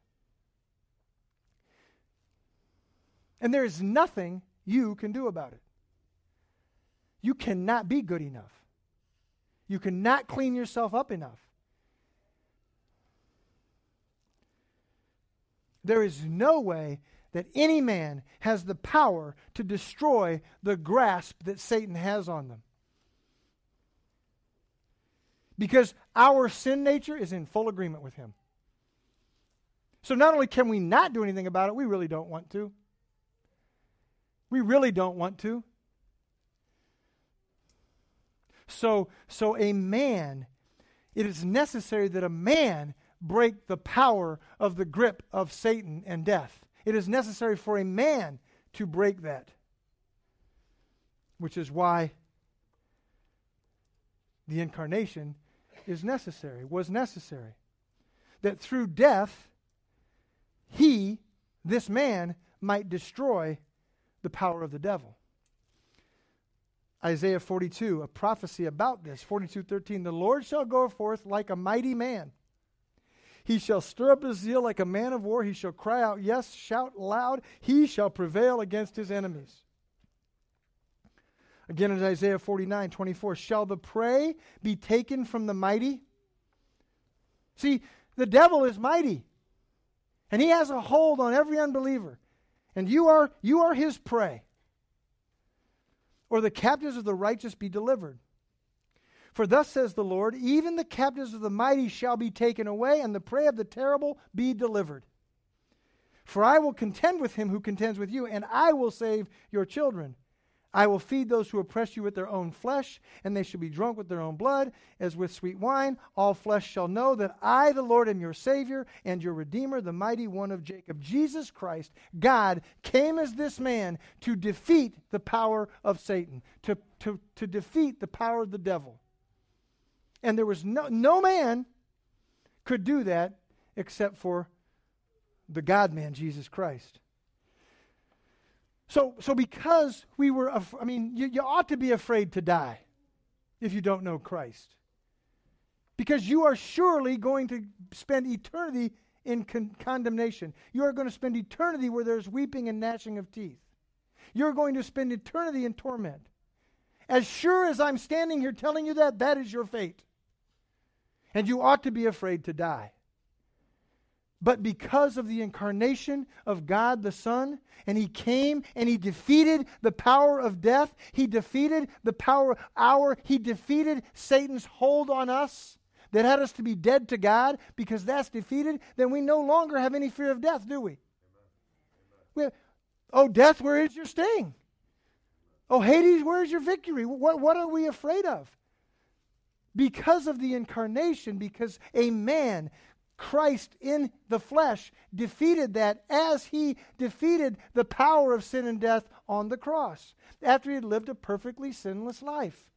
And there is nothing you can do about it. You cannot be good enough. You cannot clean yourself up enough. There is no way that any man has the power to destroy the grasp that Satan has on them. Because our sin nature is in full agreement with him. So not only can we not do anything about it, we really don't want to. We really don't want to. So, so a man, it is necessary that a man break the power of the grip of Satan and death. It is necessary for a man to break that, which is why the incarnation is necessary, was necessary. That through death, he, this man, might destroy the power of the devil. Isaiah forty-two, a prophecy about this, forty-two thirteen, the Lord shall go forth like a mighty man. He shall stir up his zeal like a man of war. He shall cry out, yes, shout loud. He shall prevail against his enemies. Again in Isaiah forty-nine twenty-four, shall the prey be taken from the mighty? See, the devil is mighty, and he has a hold on every unbeliever, and you are, you are his prey. Or the captives of the righteous be delivered. For thus says the Lord, even the captives of the mighty shall be taken away, and the prey of the terrible be delivered. For I will contend with him who contends with you, and I will save your children. I will feed those who oppress you with their own flesh, and they shall be drunk with their own blood, as with sweet wine. All flesh shall know that I, the Lord, am your Savior, and your Redeemer, the mighty one of Jacob. Jesus Christ, God, came as this man to defeat the power of Satan, to, to, to defeat the power of the devil. And there was no, no man could do that except for the God-man, Jesus Christ. So, so because we were, af- I mean, you, you ought to be afraid to die if you don't know Christ. Because you are surely going to spend eternity in con- condemnation. You are going to spend eternity where there's weeping and gnashing of teeth. You're going to spend eternity in torment. As sure as I'm standing here telling you that, that is your fate. And you ought to be afraid to die. But because of the incarnation of God the Son, and he came and he defeated the power of death, he defeated the power of our, he defeated Satan's hold on us that had us to be dead to God, because that's defeated, then we no longer have any fear of death, do we? Amen. We have, oh, death, where is your sting? Oh, Hades, where is your victory? What, what are we afraid of? Because of the incarnation, because a man, Christ in the flesh, defeated that as he defeated the power of sin and death on the cross, after he had lived a perfectly sinless life.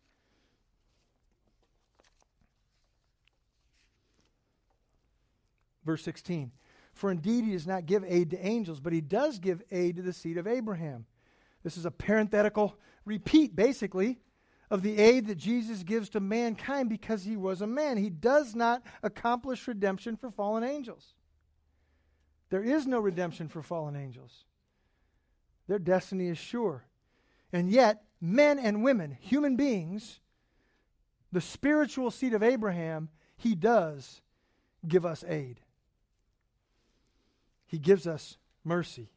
Verse sixteen, for indeed he does not give aid to angels, but he does give aid to the seed of Abraham. This is a parenthetical repeat, basically, of the aid that Jesus gives to mankind because he was a man. He does not accomplish redemption for fallen angels. There is no redemption for fallen angels. Their destiny is sure. And yet, men and women, human beings, the spiritual seed of Abraham, he does give us aid. He gives us mercy.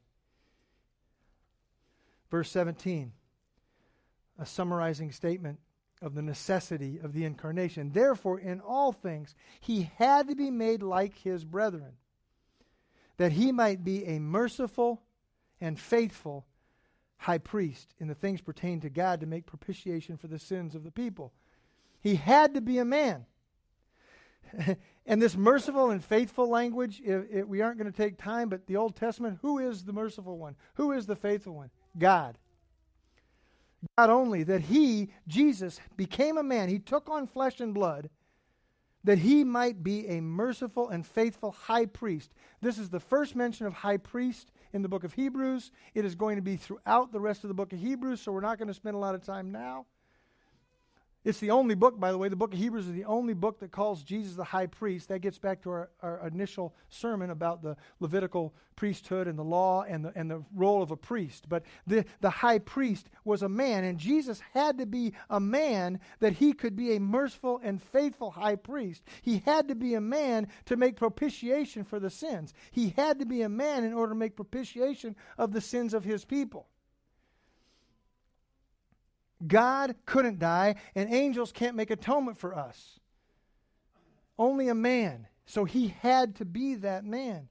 Verse seventeen. A summarizing statement of the necessity of the incarnation. Therefore, in all things, he had to be made like his brethren, that he might be a merciful and faithful high priest in the things pertaining to God, to make propitiation for the sins of the people. He had to be a man. And this merciful and faithful language, it, it, we aren't going to take time, but the Old Testament, who is the merciful one? Who is the faithful one? God. God only, that he, Jesus, became a man. He took on flesh and blood that he might be a merciful and faithful high priest. This is the first mention of high priest in the book of Hebrews. It is going to be throughout the rest of the book of Hebrews, so we're not going to spend a lot of time now. It's the only book, by the way, the book of Hebrews is the only book that calls Jesus the high priest. That gets back to our, our initial sermon about the Levitical priesthood and the law and the, and the role of a priest. But the, the high priest was a man, and Jesus had to be a man that he could be a merciful and faithful high priest. He had to be a man to make propitiation for the sins. He had to be a man in order to make propitiation of the sins of his people. God couldn't die, and angels can't make atonement for us. Only a man. So he had to be that man.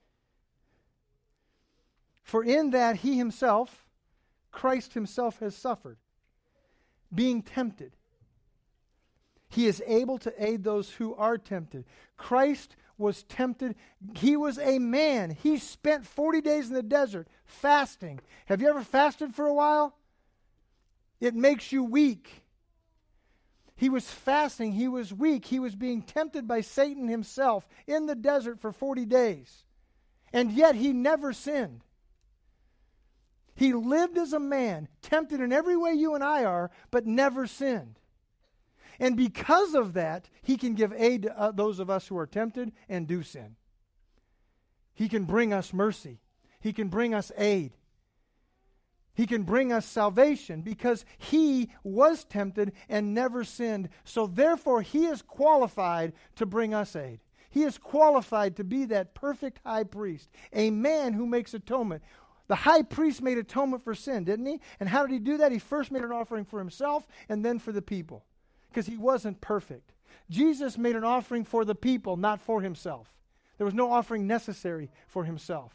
For in that he himself, Christ himself, has suffered, being tempted. He is able to aid those who are tempted. Christ was tempted. He was a man. He spent forty days in the desert fasting. Have you ever fasted for a while? It makes you weak. He was fasting. He was weak. He was being tempted by Satan himself in the desert for forty days. And yet he never sinned. He lived as a man, tempted in every way you and I are, but never sinned. And because of that, he can give aid to uh, those of us who are tempted and do sin. He can bring us mercy. He can bring us aid. He can bring us salvation because he was tempted and never sinned. So therefore, he is qualified to bring us aid. He is qualified to be that perfect high priest, a man who makes atonement. The high priest made atonement for sin, didn't he? And how did he do that? He first made an offering for himself and then for the people, because he wasn't perfect. Jesus made an offering for the people, not for himself. There was no offering necessary for himself.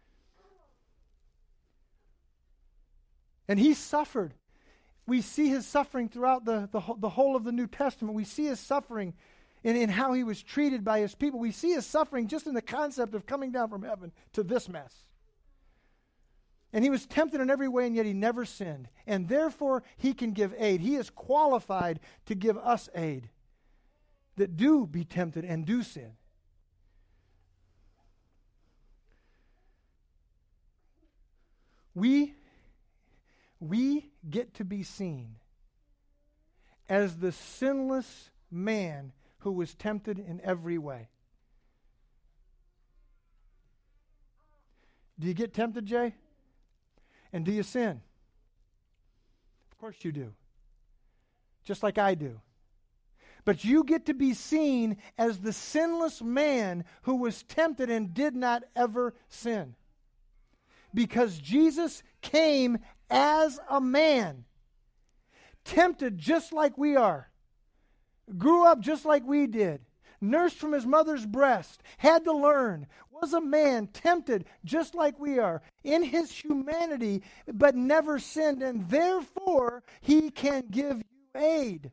And he suffered. We see his suffering throughout the, the, the whole of the New Testament. We see his suffering in, in how he was treated by his people. We see his suffering just in the concept of coming down from heaven to this mess. And he was tempted in every way, and yet he never sinned. And therefore, he can give aid. He is qualified to give us aid that do be tempted and do sin. We, we get to be seen as the sinless man who was tempted in every way. Do you get tempted, Jay? And do you sin? Of course you do. Just like I do. But you get to be seen as the sinless man who was tempted and did not ever sin. Because Jesus came as a man, tempted just like we are, grew up just like we did, nursed from his mother's breast, had to learn, was a man tempted just like we are in his humanity, but never sinned, and therefore he can give you aid.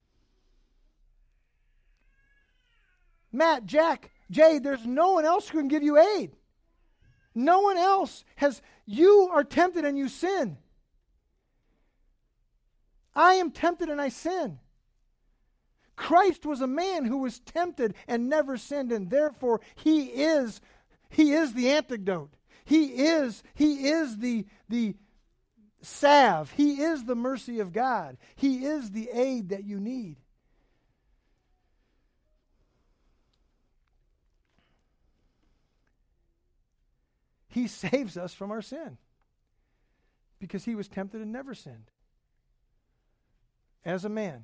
Matt, Jack, Jay, there's no one else who can give you aid. No one else has. You are tempted and you sin. I am tempted and I sin. Christ was a man who was tempted and never sinned, and therefore he is he is the antidote. He is he is the the salve. He is the mercy of God. He is the aid that you need. He saves us from our sin because he was tempted and never sinned as a man.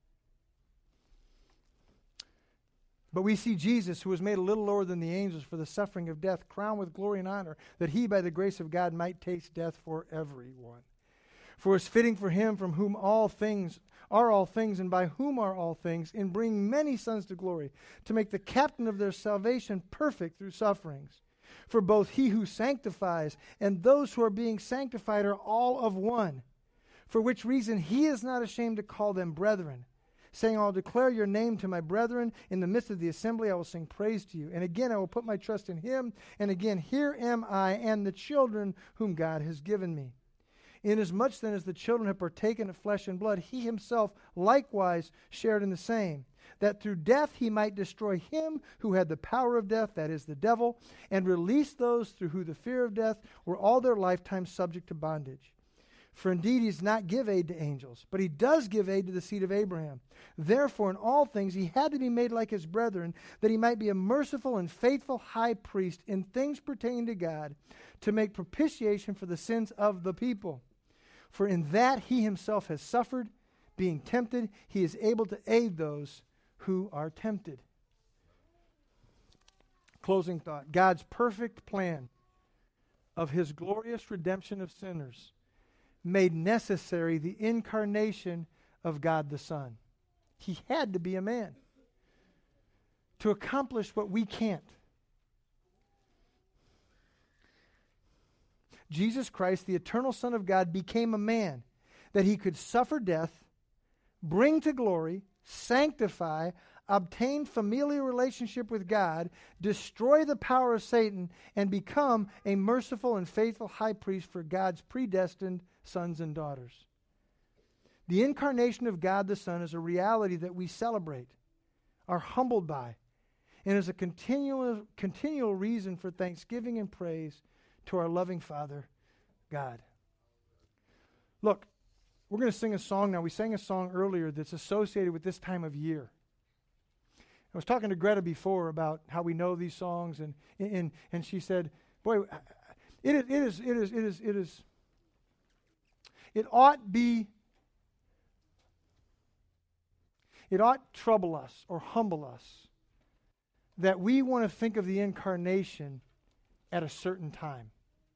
But we see Jesus, who was made a little lower than the angels for the suffering of death, crowned with glory and honor, that he, by the grace of God, might taste death for everyone. For it is fitting for him from whom all things are all things, and by whom are all things, in bringing many sons to glory, to make the captain of their salvation perfect through sufferings. For both he who sanctifies and those who are being sanctified are all of one. For which reason he is not ashamed to call them brethren, saying, I'll declare your name to my brethren. In the midst of the assembly I will sing praise to you. And again I will put my trust in him. And again, here am I and the children whom God has given me. Inasmuch then as the children have partaken of flesh and blood, he himself likewise shared in the same, that through death he might destroy him who had the power of death, that is the devil, and release those through whom the fear of death were all their lifetime subject to bondage. For indeed he does not give aid to angels, but he does give aid to the seed of Abraham. Therefore in all things he had to be made like his brethren, that he might be a merciful and faithful high priest in things pertaining to God, to make propitiation for the sins of the people. For in that he himself has suffered, being tempted, he is able to aid those who are tempted. Closing thought. God's perfect plan of his glorious redemption of sinners made necessary the incarnation of God the Son. He had to be a man to accomplish what we can't. Jesus Christ, the eternal Son of God, became a man that he could suffer death, bring to glory, sanctify, obtain familial relationship with God, destroy the power of Satan, and become a merciful and faithful high priest for God's predestined sons and daughters. The incarnation of God the Son is a reality that we celebrate, are humbled by, and is a continual, continual reason for thanksgiving and praise to our loving Father, God. Look, we're going to sing a song now. We sang a song earlier that's associated with this time of year. I was talking to Greta before about how we know these songs, and and and she said, "Boy, it is it is it is it is it is it ought be it ought trouble us or humble us that we want to think of the incarnation at a certain time.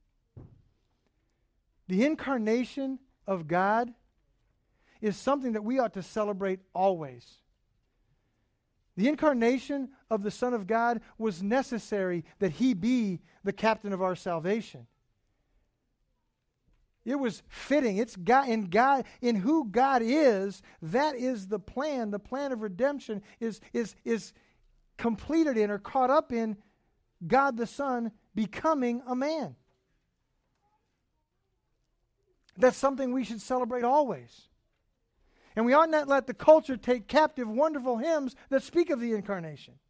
The incarnation of God is something that we ought to celebrate always. The incarnation of the Son of God was necessary that He be the captain of our salvation. It was fitting. It's God, in God, in who God is, that is the plan. The plan of redemption is, is, is completed in or caught up in God the Son becoming a man. That's something we should celebrate always. And we ought not let the culture take captive wonderful hymns that speak of the incarnation.